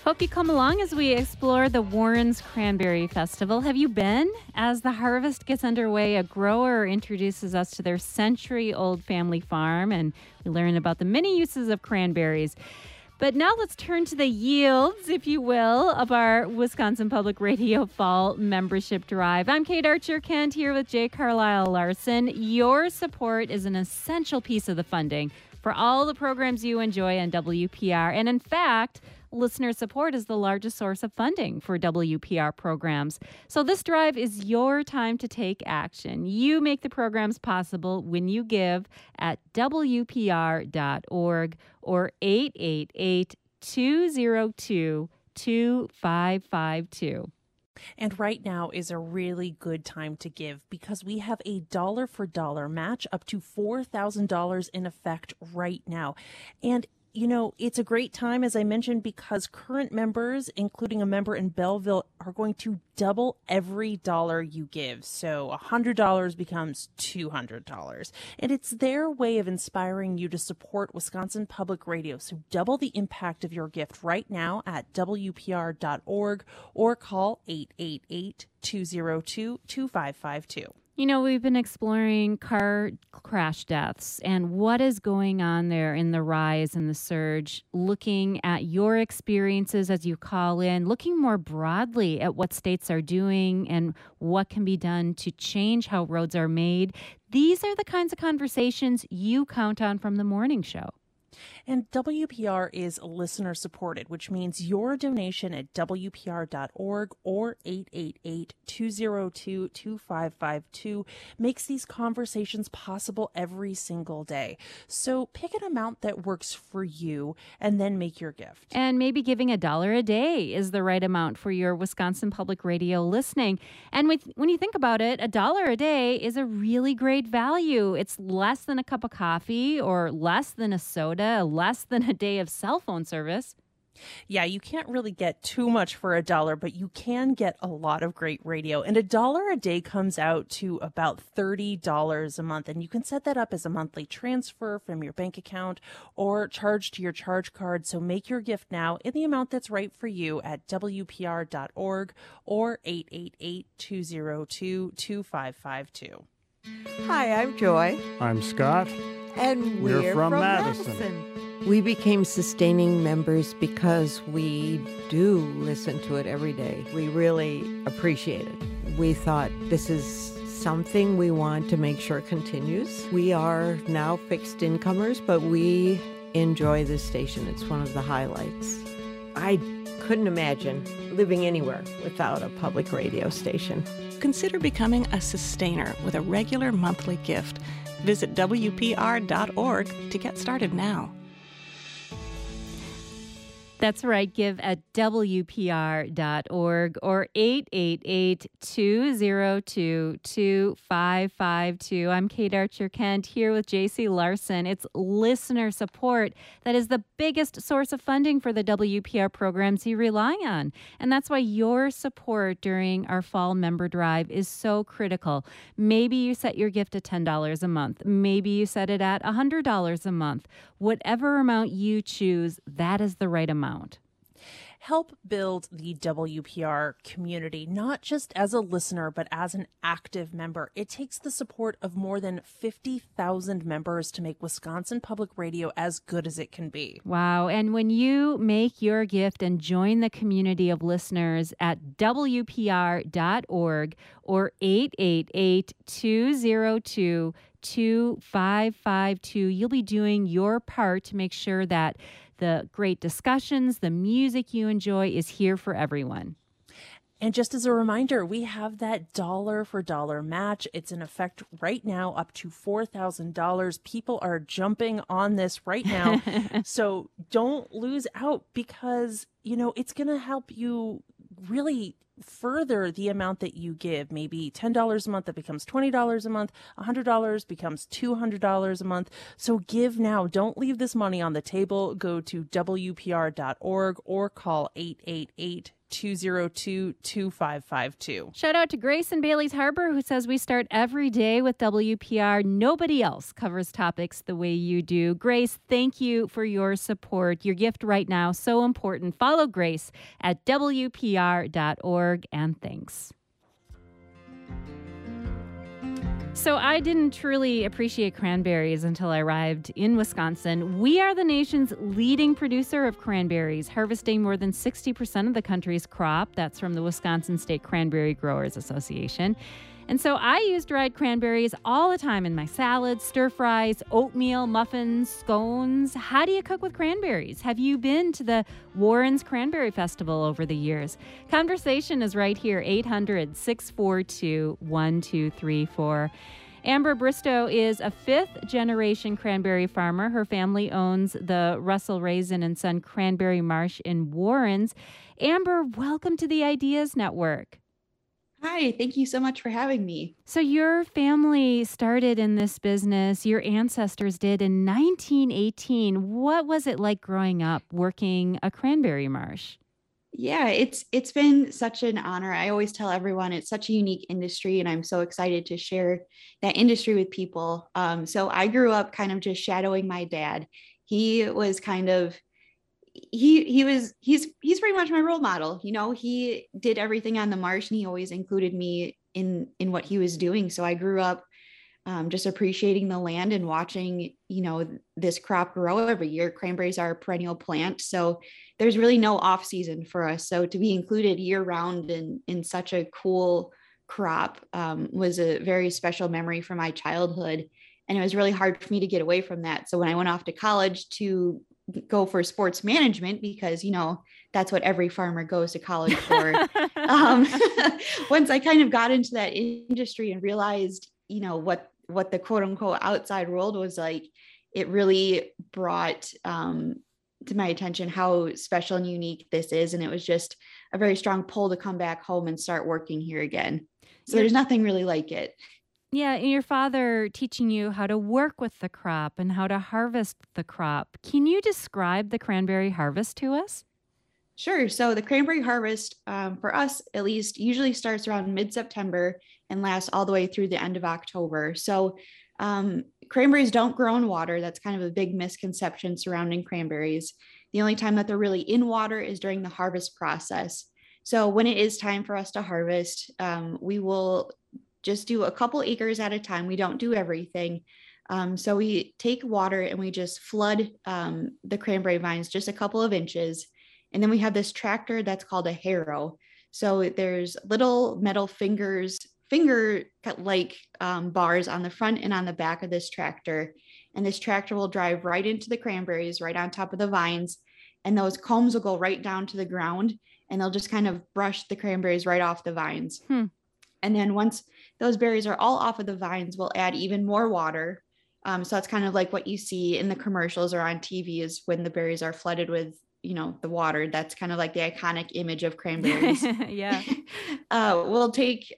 Hope you come along as we explore the Warren's Cranberry Festival. Have you been? As the harvest gets underway, a grower introduces us to their century-old family farm, and we learn about the many uses of cranberries. But now let's turn to the yields, if you will, of our Wisconsin Public Radio Fall Membership Drive. I'm Kate Archer-Kent here with Jay Carlisle Larson. Your support is an essential piece of the funding for all the programs you enjoy on WPR. And in fact, listener support is the largest source of funding for WPR programs. So this drive is your time to take action. You make the programs possible when you give at WPR.org or 888-202-2552. And right now is a really good time to give because we have a dollar for dollar match up to $4,000 in effect right now. And you know, it's a great time, as I mentioned, because current members, including a member in Belleville, are going to double every dollar you give. So $100 becomes $200. And it's their way of inspiring you to support Wisconsin Public Radio. So double the impact of your gift right now at WPR.org or call 888-202-2552. You know, we've been exploring car crash deaths and what is going on there in the rise and the surge, looking at your experiences as you call in, looking more broadly at what states are doing and what can be done to change how roads are made. These are the kinds of conversations you count on from the morning show. And WPR is listener supported, which means your donation at WPR.org or 888-202-2552 makes these conversations possible every single day. So pick an amount that works for you and then make your gift. And maybe giving $1 a day is the right amount for your Wisconsin Public Radio listening. And when you think about it, $1 a day is a really great value. It's less than a cup of coffee or less than a soda, less than a day of cell phone service. Yeah, you can't really get too much for $1, but you can get a lot of great radio. And $1 a day comes out to about $30 a month. And you can set that up as a monthly transfer from your bank account or charge to your charge card. So make your gift now in the amount that's right for you at WPR.org or 888-202-2552. Hi, I'm Joy. I'm Scott. And we're from Madison. We became sustaining members because we do listen to it every day. We really appreciate it. We thought this is something we want to make sure continues. We are now fixed incomers, but we enjoy this station. It's one of the highlights. I couldn't imagine living anywhere without a public radio station. Consider becoming a sustainer with a regular monthly gift. Visit WPR.org to get started now. That's right. Give at WPR.org or 888-202-2552. I'm Kate Archer-Kent here with J.C. Larson. It's listener support that is the biggest source of funding for the WPR programs you rely on. And that's why your support during our fall member drive is so critical. Maybe you set your gift at $10 a month. Maybe you set it at $100 a month. Whatever amount you choose, that is the right amount. Help build the WPR community, not just as a listener, but as an active member. It takes the support of more than 50,000 members to make Wisconsin Public Radio as good as it can be. Wow. And when you make your gift and join the community of listeners at WPR.org or 888-202-2552, you'll be doing your part to make sure that the great discussions, the music you enjoy is here for everyone. And just as a reminder, we have that dollar for dollar match. It's in effect right now up to $4,000. People are jumping on this right now. So don't lose out because, you know, it's going to help you really further the amount that you give. Maybe $10 a month, that becomes $20 a month. $100 becomes $200 a month. So give now. Don't leave this money on the table. Go to WPR.org or call 888-202-2552. Shout out to Grace in Bailey's Harbor, who says we start every day with WPR. Nobody else covers topics the way you do. Grace, thank you for your support. Your gift right now, so important. Follow Grace at WPR.org, and thanks. So I didn't truly appreciate cranberries until I arrived in Wisconsin. We are the nation's leading producer of cranberries, harvesting more than 60% of the country's crop. That's from the Wisconsin State Cranberry Growers Association. And so I use dried cranberries all the time in my salads, stir fries, oatmeal, muffins, scones. How do you cook with cranberries? Have you been to the Warren's Cranberry Festival over the years? Conversation is right here, 800-642-1234. Amber Bristow is a fifth-generation cranberry farmer. Her family owns the Russell Raisin and Son Cranberry Marsh in Warrens. Amber, welcome to the Ideas Network. Hi, thank you so much for having me. So your family started in this business, your ancestors did in 1918. What was it like growing up working a cranberry marsh? Yeah, it's been such an honor. I always tell everyone it's such a unique industry, and I'm so excited to share that industry with people. So I grew up kind of just shadowing my dad. He was kind of he's pretty much my role model. You know, he did everything on the marsh, and he always included me in what he was doing. So I grew up just appreciating the land and watching, you know, this crop grow every year. Cranberries are a perennial plant, so there's really no off season for us. So to be included year round in such a cool crop was a very special memory from my childhood. And it was really hard for me to get away from that. So when I went off to college to go for sports management, because, you know, that's what every farmer goes to college for. Once I kind of got into that industry and realized, you know, what the quote unquote outside world was like, it really brought to my attention how special and unique this is. And it was just a very strong pull to come back home and start working here again. So there's nothing really like it. Yeah, and your father teaching you how to work with the crop and how to harvest the crop. Can you describe the cranberry harvest to us? Sure. So the cranberry harvest, for us at least, usually starts around mid-September and lasts all the way through the end of October. So cranberries don't grow in water. That's kind of a big misconception surrounding cranberries. The only time that they're really in water is during the harvest process. So when it is time for us to harvest, we will just do a couple acres at a time. We don't do everything. So we take water and we just flood the cranberry vines just a couple of inches. And then we have this tractor that's called a harrow. So there's little metal finger-like bars on the front and on the back of this tractor. And this tractor will drive right into the cranberries, right on top of the vines. And those combs will go right down to the ground, and they'll just kind of brush the cranberries right off the vines. And then once those berries are all off of the vines, we'll add even more water. So it's kind of like what you see in the commercials or on TV is when the berries are flooded with, you know, the water. That's kind of like the iconic image of cranberries. Yeah. We'll take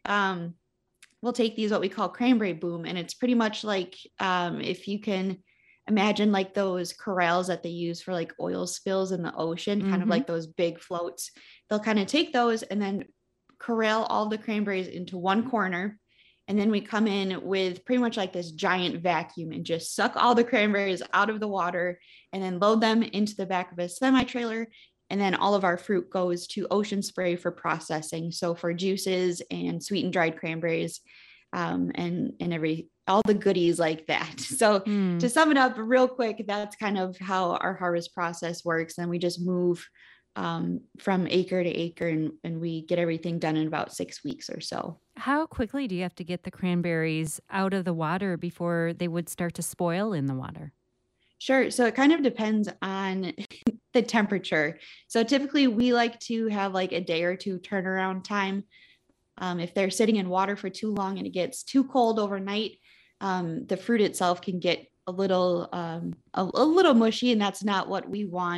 these, what we call cranberry boom. And it's pretty much like, if you can imagine like those corrals that they use for like oil spills in the ocean, kind of like those big floats. They'll kind of take those and then corral all the cranberries into one corner. And then we come in with pretty much like this giant vacuum and just suck all the cranberries out of the water and then load them into the back of a semi-trailer. And then all of our fruit goes to Ocean Spray for processing. So for juices and sweetened dried cranberries, and all the goodies like that. So to sum it up real quick, that's kind of how our harvest process works. And we just move from acre to acre, and we get everything done in about 6 weeks or so. How quickly do you have to get the cranberries out of the water before they would start to spoil in the water? Sure. So it kind of depends on the temperature. So typically we like to have like a day or two turnaround time. If they're sitting in water for too long and it gets too cold overnight, the fruit itself can get a little mushy, and that's not what we want.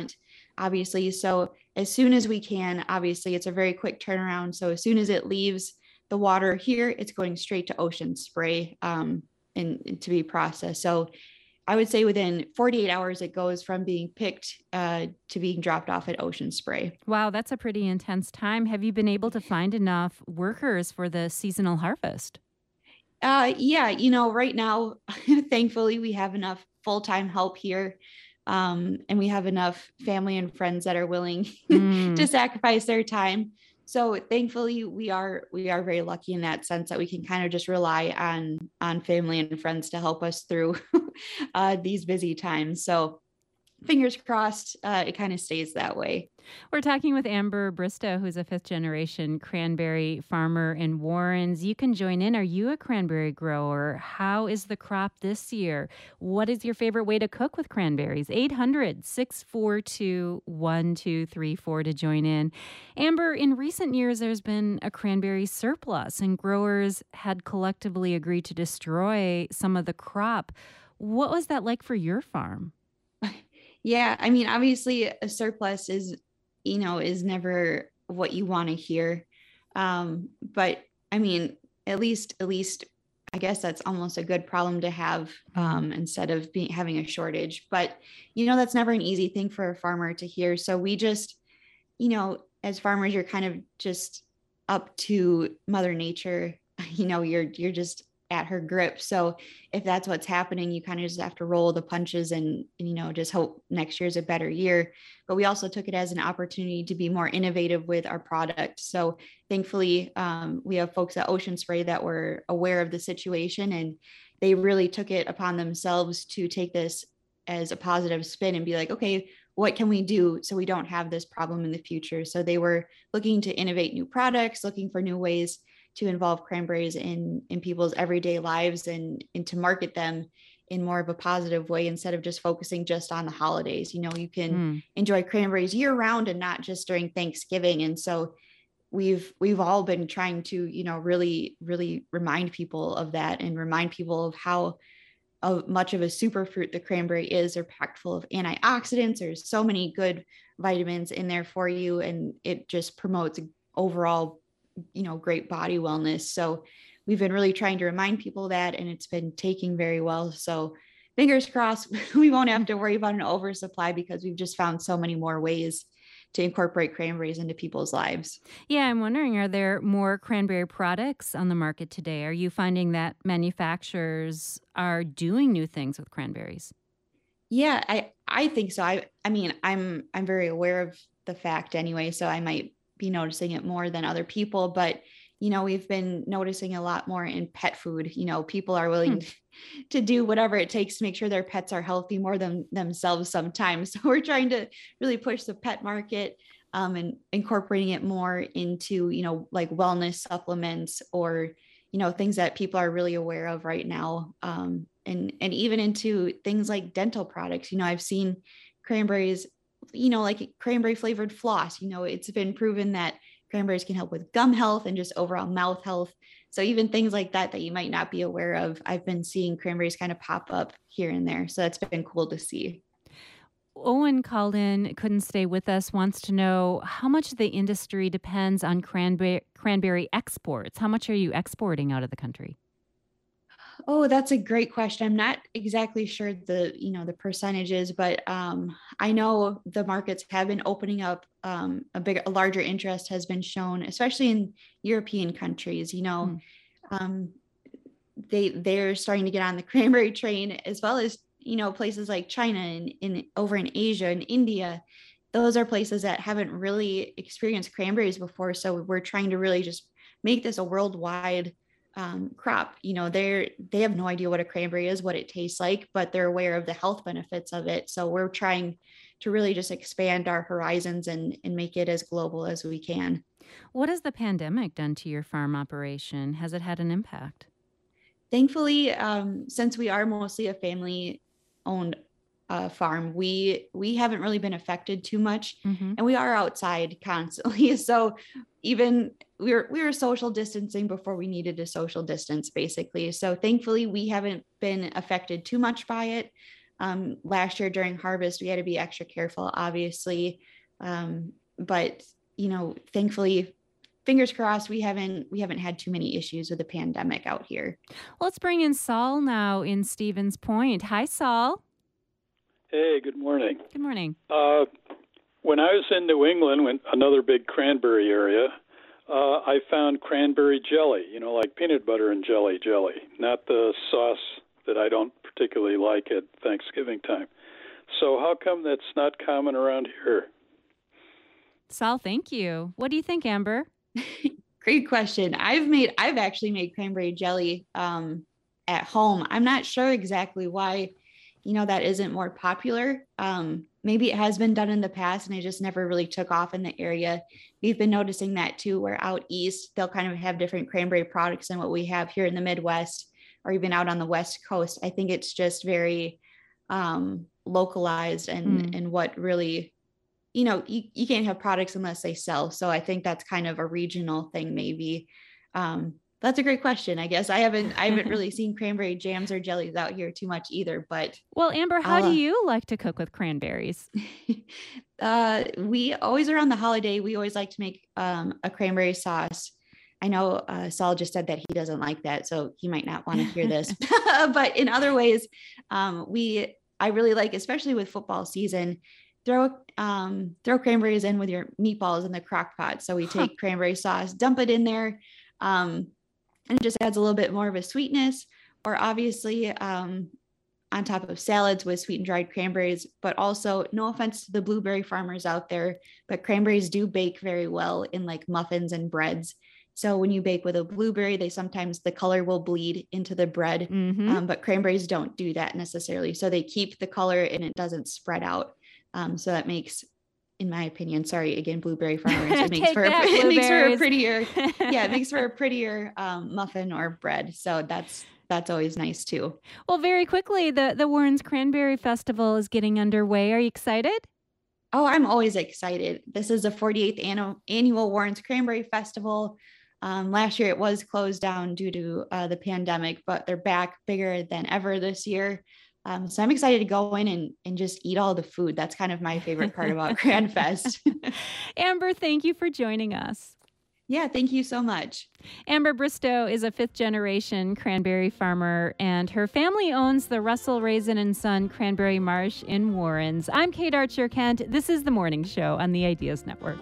obviously. So as soon as we can, obviously it's a very quick turnaround. So as soon as it leaves the water here, it's going straight to Ocean Spray and to be processed. So I would say within 48 hours, it goes from being picked to being dropped off at Ocean Spray. Wow, that's a pretty intense time. Have you been able to find enough workers for the seasonal harvest? Yeah, right now, thankfully, we have enough full-time help here. And we have enough family and friends that are willing to sacrifice their time. So thankfully, we are very lucky in that sense that we can kind of just rely on family and friends to help us through these busy times. So fingers crossed, it kind of stays that way. We're talking with Amber Bristow, who's a fifth-generation cranberry farmer in Warrens. You can join in. Are you a cranberry grower? How is the crop this year? What is your favorite way to cook with cranberries? 800-642-1234 to join in. Amber, in recent years, there's been a cranberry surplus, and growers had collectively agreed to destroy some of the crop. What was that like for your farm? Yeah, I mean, obviously a surplus is never what you want to hear. But I mean, at least I guess that's almost a good problem to have instead of having a shortage. But, that's never an easy thing for a farmer to hear. So we just, as farmers, you're kind of just up to Mother Nature. You're just at her grip. So if that's what's happening, you kind of just have to roll the punches and just hope next year's a better year. But we also took it as an opportunity to be more innovative with our product. So thankfully, we have folks at Ocean Spray that were aware of the situation, and they really took it upon themselves to take this as a positive spin and be like, okay, what can we do so we don't have this problem in the future? So they were looking to innovate new products, looking for new ways to involve cranberries in people's everyday lives and to market them in more of a positive way instead of just focusing just on the holidays. You can enjoy cranberries year round and not just during Thanksgiving. And so we've all been trying to, really, really remind people of that and remind people of how much of a superfruit the cranberry is. They're packed full of antioxidants. There's so many good vitamins in there for you, and it just promotes overall great body wellness. So we've been really trying to remind people that, and it's been taking very well. So fingers crossed, we won't have to worry about an oversupply because we've just found so many more ways to incorporate cranberries into people's lives. Yeah, I'm wondering, are there more cranberry products on the market today? Are you finding that manufacturers are doing new things with cranberries? Yeah, I think so. I mean, I'm very aware of the fact anyway, so I might be noticing it more than other people, but we've been noticing a lot more in pet food. People are willing to do whatever it takes to make sure their pets are healthy more than themselves sometimes. So we're trying to really push the pet market and incorporating it more into, like wellness supplements or, things that people are really aware of right now. And even into things like dental products. I've seen cranberries, like cranberry flavored floss. It's been proven that cranberries can help with gum health and just overall mouth health. So even things like that you might not be aware of, I've been seeing cranberries kind of pop up here and there. So that's been cool to see. Owen called in, couldn't stay with us, wants to know how much the industry depends on cranberry exports. How much are you exporting out of the country? Oh, that's a great question. I'm not exactly sure the percentages, but I know the markets have been opening up. A larger interest has been shown, especially in European countries. They're starting to get on the cranberry train, as well as places like China and over in Asia and India. Those are places that haven't really experienced cranberries before. So we're trying to really just make this a worldwide crop. They have no idea what a cranberry is, what it tastes like, but they're aware of the health benefits of it. So we're trying to really just expand our horizons and make it as global as we can. What has the pandemic done to your farm operation? Has it had an impact? Thankfully, since we are mostly a family-owned farm, we haven't really been affected too much, and we are outside constantly. So even we were social distancing before we needed to social distance, basically. So thankfully, we haven't been affected too much by it. Last year during harvest, we had to be extra careful, obviously. But, thankfully, fingers crossed, we haven't had too many issues with the pandemic out here. Well, let's bring in Saul now in Stevens Point. Hi, Saul. Hey, good morning. Good morning. When I was in New England, another big cranberry area, I found cranberry jelly, like peanut butter and jelly, not the sauce that I don't particularly like at Thanksgiving time. So how come that's not common around here? Saul, thank you. What do you think, Amber? Great question. I've actually made cranberry jelly at home. I'm not sure exactly why, that isn't more popular. Maybe it has been done in the past and it just never really took off in the area. We've been noticing that too, where out east, they'll kind of have different cranberry products than what we have here in the Midwest or even out on the West Coast. I think it's just very localized and what really, you can't have products unless they sell. So I think that's kind of a regional thing, maybe. That's a great question. I guess I haven't really seen cranberry jams or jellies out here too much either, but. Well, Amber, how do you like to cook with cranberries? We always around the holiday, we always like to make a cranberry sauce. I know Saul just said that he doesn't like that, so he might not want to hear this, but in other ways, I really like, especially with football season, throw cranberries in with your meatballs in the crock pot. So we take cranberry sauce, dump it in there, and it just adds a little bit more of a sweetness, or obviously on top of salads with sweetened dried cranberries. But also, no offense to the blueberry farmers out there, but cranberries do bake very well in like muffins and breads. So when you bake with a blueberry, the color will bleed into the bread, but cranberries don't do that necessarily. So they keep the color and it doesn't spread out. So that makes, in my opinion, sorry, again, blueberry farmers, it makes for a prettier muffin or bread. So that's always nice too. Well, very quickly, the Warren's Cranberry Festival is getting underway. Are you excited? Oh, I'm always excited. This is the 48th annual Warren's Cranberry Festival. Last year it was closed down due to the pandemic, but they're back bigger than ever this year. So I'm excited to go in and just eat all the food. That's kind of my favorite part about CranFest. Amber, thank you for joining us. Yeah, thank you so much. Amber Bristow is a fifth-generation cranberry farmer, and her family owns the Russell Raisin & Son Cranberry Marsh in Warrens. I'm Kate Archer-Kent. This is The Morning Show on the Ideas Network.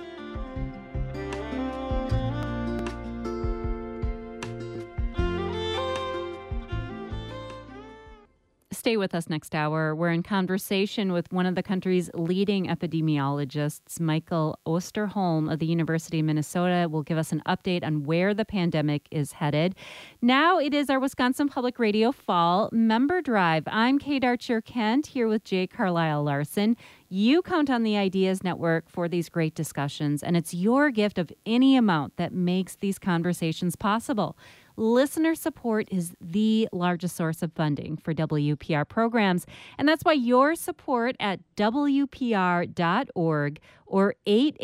Stay with us next hour. We're in conversation with one of the country's leading epidemiologists, Michael Osterholm of the University of Minnesota, will give us an update on where the pandemic is headed. Now it is our Wisconsin Public Radio Fall Member Drive. I'm Kate Archer-Kent here with Jay Carlisle-Larson. You count on the Ideas Network for these great discussions, and it's your gift of any amount that makes these conversations possible. Listener support is the largest source of funding for WPR programs, and that's why your support at WPR.org or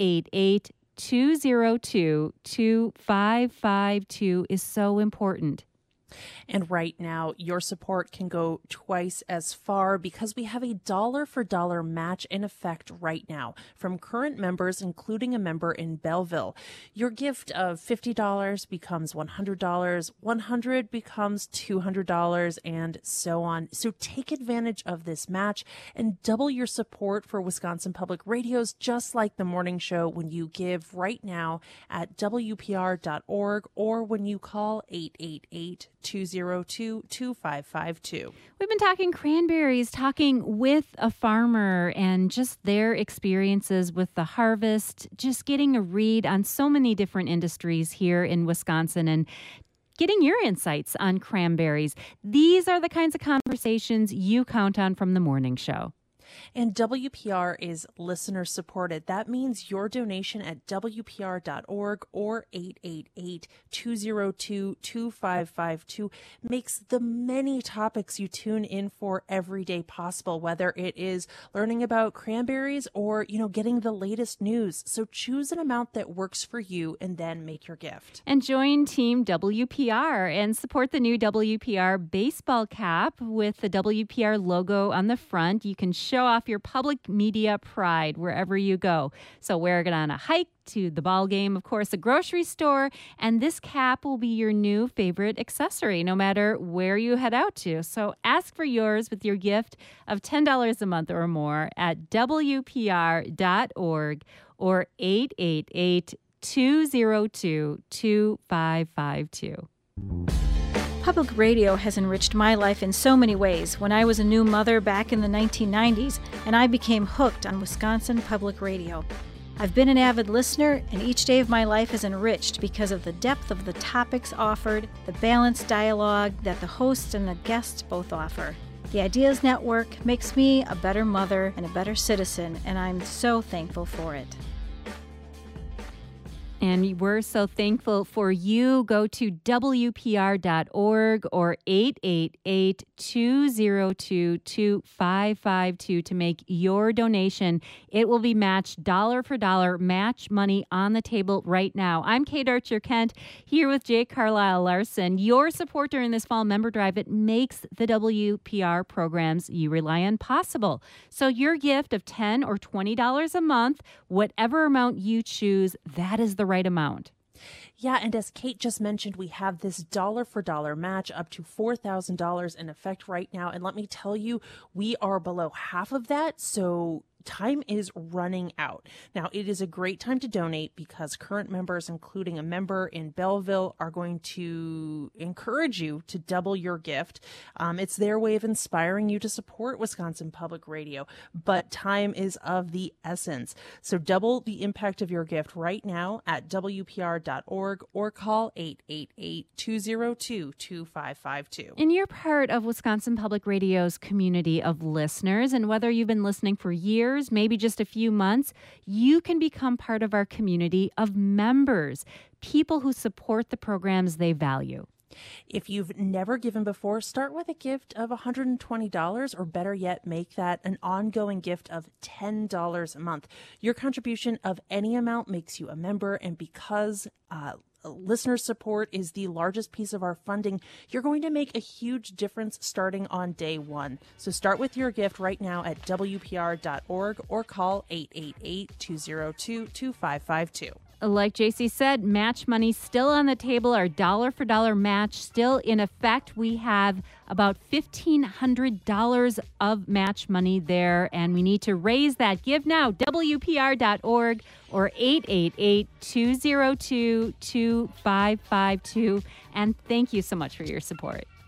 888-202-2552 is so important. And right now, your support can go twice as far because we have a dollar-for-dollar match in effect right now from current members, including a member in Belleville. Your gift of $50 becomes $100, $100 becomes $200, and so on. So take advantage of this match and double your support for Wisconsin Public Radios, just like the morning show, when you give right now at WPR.org or when you call 888-202-2552. We've been talking cranberries, talking with a farmer and just their experiences with the harvest, just getting a read on so many different industries here in Wisconsin and getting your insights on cranberries. These are the kinds of conversations you count on from the morning show. And WPR is listener supported. That means your donation at WPR.org or 888-202-2552 makes the many topics you tune in for every day possible, whether it is learning about cranberries or, getting the latest news. So choose an amount that works for you and then make your gift. And join Team WPR and support the new WPR baseball cap with the WPR logo on the front. You can show off your public media pride wherever you go. So wear it on a hike, to the ball game, of course, a grocery store, and this cap will be your new favorite accessory no matter where you head out to. So ask for yours with your gift of $10 a month or more at WPR.org or 888-202-2552. Public radio has enriched my life in so many ways. When I was a new mother back in the 1990s, and I became hooked on Wisconsin Public Radio. I've been an avid listener, and each day of my life is enriched because of the depth of the topics offered, the balanced dialogue that the host and the guests both offer. The Ideas Network makes me a better mother and a better citizen, and I'm so thankful for it. And we're so thankful for you. Go to WPR.org or 888-202-2552 to make your donation. It will be matched dollar for dollar, match money on the table right now. I'm Kate Archer-Kent here with Jake Carlisle Larson. Your support during this fall member drive, it makes the WPR programs you rely on possible. So your gift of $10 or $20 a month, whatever amount you choose, that is the right amount. Yeah, and as Kate just mentioned, we have this dollar for dollar match up to $4,000 in effect right now. And let me tell you, we are below half of that. So time is running out. Now, it is a great time to donate because current members, including a member in Belleville, are going to encourage you to double your gift. It's their way of inspiring you to support Wisconsin Public Radio, but time is of the essence. So double the impact of your gift right now at WPR.org or call 888-202-2552. And you're part of Wisconsin Public Radio's community of listeners, and whether you've been listening for years, maybe just a few months, you can become part of our community of members, people who support the programs they value. If you've never given before, start with a gift of $120, or better yet, make that an ongoing gift of $10 a month. Your contribution of any amount makes you a member, and because listener support is the largest piece of our funding, you're going to make a huge difference starting on day one. So start with your gift right now at WPR.org or call 888-202-2552. Like JC said, match money still on the table. Our dollar for dollar match still in effect. We have about $1,500 of match money there, and we need to raise that. Give now, WPR.org or 888-202-2552. And thank you so much for your support.